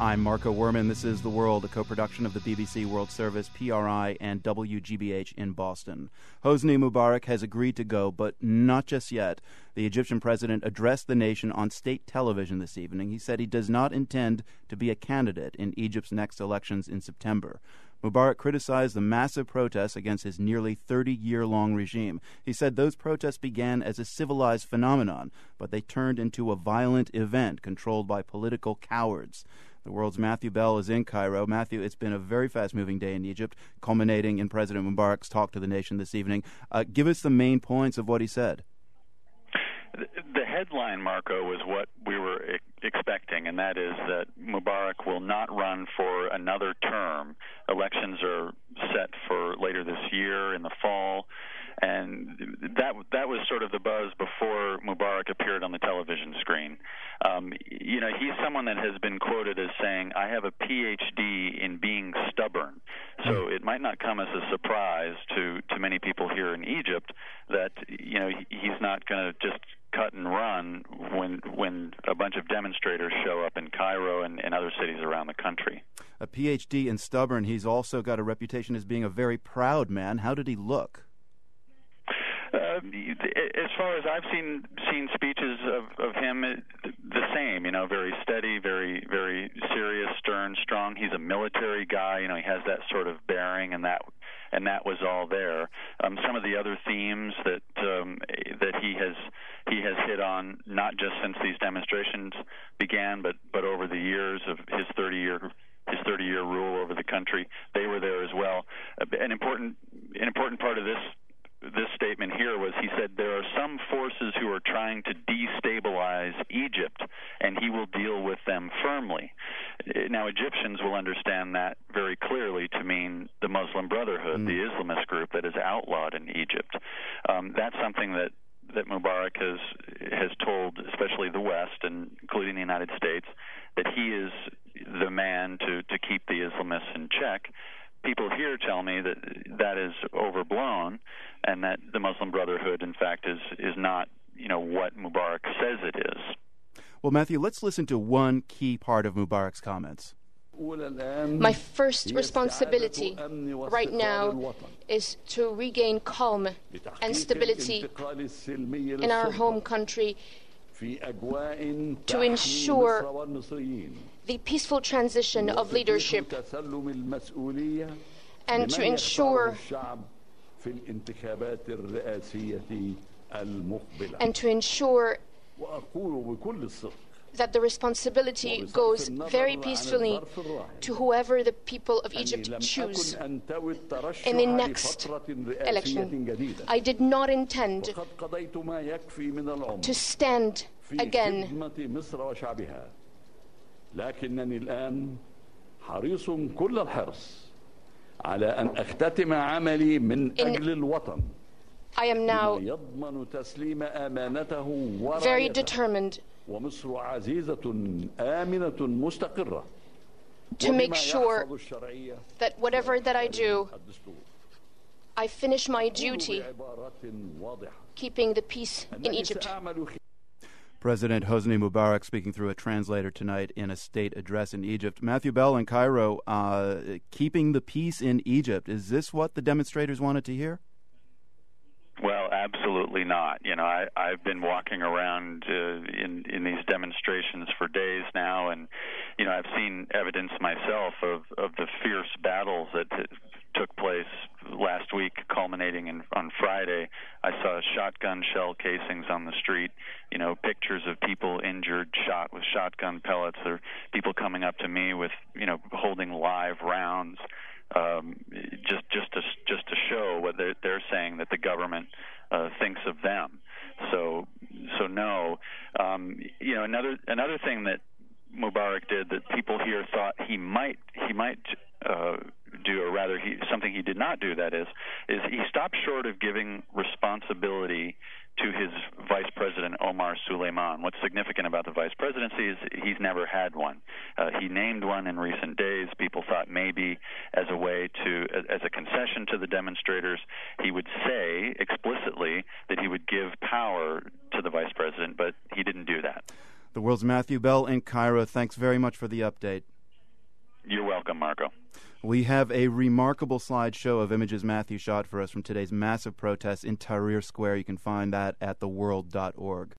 I'm Marco Werman. This is The World, a co-production of the BBC World Service, PRI, and WGBH in Boston. Hosni Mubarak has agreed to go, but not just yet. The Egyptian president addressed the nation on state television this evening. He said he does not intend to be a candidate in Egypt's next elections in September. Mubarak criticized the massive protests against his nearly 30-year-long regime. He said those protests began as a civilized phenomenon, but they turned into a violent event controlled by political cowards. The World's Matthew Bell is in Cairo. Matthew, it's been a very fast-moving day in Egypt, culminating in President Mubarak's talk to the nation this evening. Give us the main points of what he said. The headline, Marco, was what we were expecting, and that is that Mubarak will not run for another term. Elections are set for later this year in the fall, and that was sort of the buzz before Mubarak appeared on the television screen. He's someone that has been quoted as saying, "I have a PhD in being stubborn." So it might not come as a surprise to many people here in Egypt that he's not going to just cut and run when a bunch of demonstrators show up in Cairo and other cities around the country. A PhD in stubborn. He's also got a reputation as being a very proud man. How did he look? As far as I've seen speeches of him, the same. Very steady, very very serious, stern, strong. He's a military guy. He has that sort of bearing, and that was all there. Some of the other themes that he has hit on, not just since these demonstrations began, but over the years of his 30-year rule over the country, they were there as well. An important part of this statement here was he said there are some forces who are trying to destabilize Egypt, and he will deal with them firmly. Now, Egyptians will understand that very clearly to mean the Muslim Brotherhood, the Islamist group that is outlawed in Egypt. That's something that Mubarak has told, especially the West, and including the United States, that he is the man to keep the Islamists in check. People here tell me that is overblown, and that the Muslim Brotherhood, in fact, is not what Mubarak says it is. Well, Matthew, let's listen to one key part of Mubarak's comments. My first responsibility right now is to regain calm and stability in our home country, to ensure the peaceful transition of leadership, and to ensure that the responsibility goes very peacefully to whoever the people of Egypt choose in the next election. I did not intend to stand again. لكنني الآن حريص كل الحرص على أن أختتم عملي من أجل الوطن. I am now يضمن تسليم أمانته very determined ومصر عزيزة آمنة مستقرة to make sure that whatever that I do, I finish my duty keeping the peace in Egypt. President Hosni Mubarak speaking through a translator tonight in a state address in Egypt. Matthew Bell in Cairo, keeping the peace in Egypt. Is this what the demonstrators wanted to hear? Well, absolutely not. I've been walking around in these demonstrations for days now, and I've seen evidence myself of the fierce battles that took place last week, culminating on Friday. I saw shotgun shell casings on the street, pictures of people injured, shot with shotgun pellets. There are people coming up to me with, holding live rounds, just to show what they're saying that the government thinks of them. So no. Another thing that Mubarak did that people here thought he might do, or rather something he did not do, that is he stopped short of giving responsibility to his vice president, Omar Suleiman. What's significant about the vice presidency is he's never had one. He named one in recent days. People thought maybe as a concession to the demonstrators, he would say explicitly that he would give power to the vice president, but he didn't do that. The World's Matthew Bell in Cairo. Thanks very much for the update. You're welcome, Marco. We have a remarkable slideshow of images Matthew shot for us from today's massive protests in Tahrir Square. You can find that at theworld.org.